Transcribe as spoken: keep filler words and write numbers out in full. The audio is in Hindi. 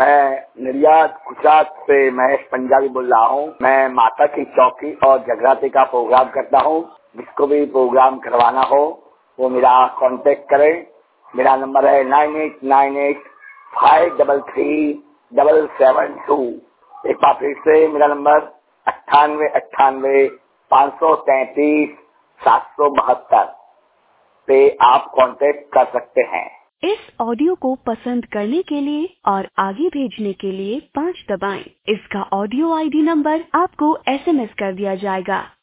मैं निर्यात गुजरात से महेश पंजाबी बोल रहा हूँ। मैं माता की चौकी और जगराते का प्रोग्राम करता हूँ। जिसको भी प्रोग्राम करवाना हो वो मेरा कांटेक्ट करें। मेरा नंबर है nine eight nine eight five double three double seven two. एक बार फिर से मेरा नंबर अट्ठानवे अट्ठानवे पाँच सौ तैतीस सात सौ बहत्तर पे आप कांटेक्ट कर सकते हैं। इस ऑडियो को पसंद करने के लिए और आगे भेजने के लिए पाँच दबाएं। इसका ऑडियो आईडी नंबर आपको एसएमएस कर दिया जाएगा।